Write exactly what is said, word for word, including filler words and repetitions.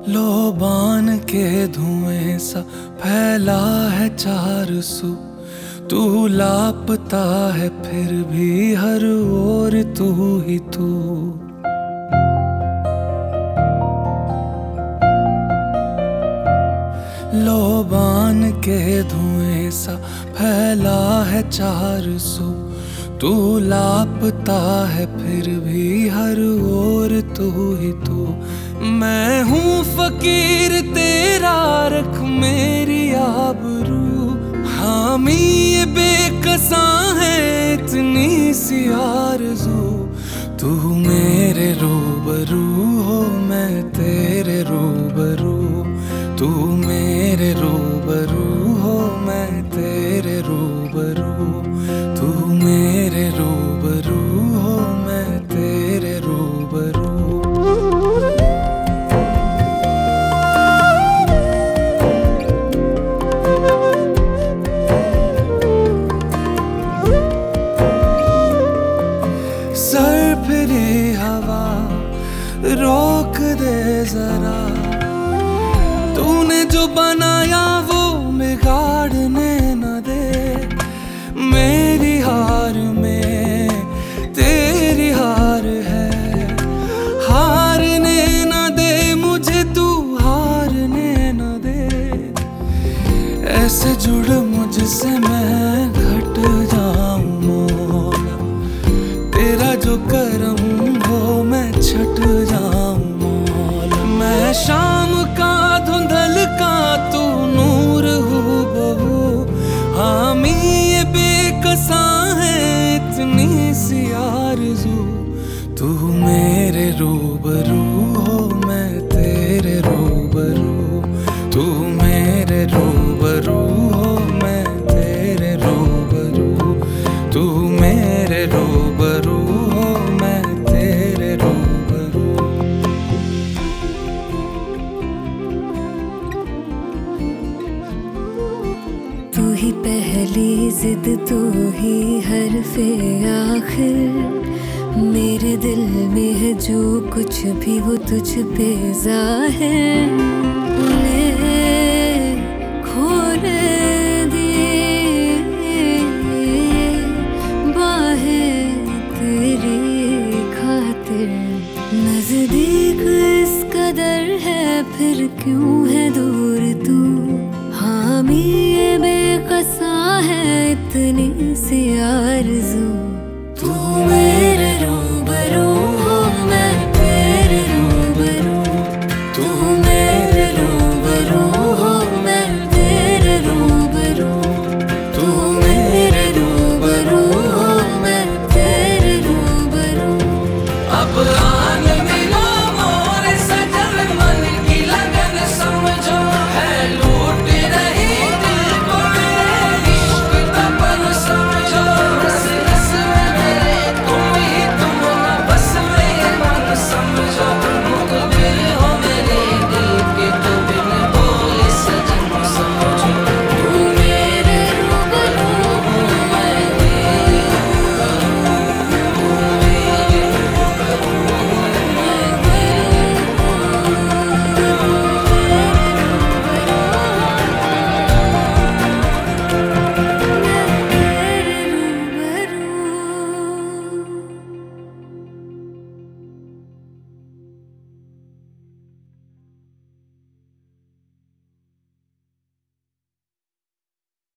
लोबान के धुएं सा फैला है चार सू, तू लापता है फिर भी हर ओर तू ही तू। लोबान के धुएं सा फैला है चार सू, तू लापता है फिर भी हर ओर तू ही तू। मैं हूँ फकीर तेरा रख मेरी आबरू, हामी ये बेकसा है इतनी सी आरज़ू। तू मेरे रूबरू हो मैं तेरे रूबरू, तू मेरे रूबरू हो मैं तेरे रूबरू, तू मेरे रूबरू हो मैं तेरे रूबरू। सर फिरी हवा रोक दे जरा, तूने जो बनाया वो बिगाड़ने न दे। मेरी हार में तेरी हार है, हारने न दे मुझे तू हारने न दे। ऐसे जुड़ मुझसे मैं घट जाऊं मौला, तेरा जो करम हो मैं छट जाऊं मौला। मैं शाम का धुंधल का तू नूर हूँ बहू, हामी ये बेकसा है इतनी सी आरज़ू। तू मेरे रूबरू हो मैं तेरे रूबरू, तू मेरे रूबरू हो मैं तेरे रूबरू, तू मेरे रूबरू हो मैं तेरे रूबरू। तू ही पहली जिद, तू ही हरफ़े आखिर। मेरे दिल में है जो कुछ भी वो तुझ पे ज़ाहिर। ले खोले दिए बाहें तेरी खातिर। नज़दीक इस कदर है फिर क्यों है दूर तू, हामी ये बेकसा है इतनी सी आरज़ू। तू मेरे रूबरू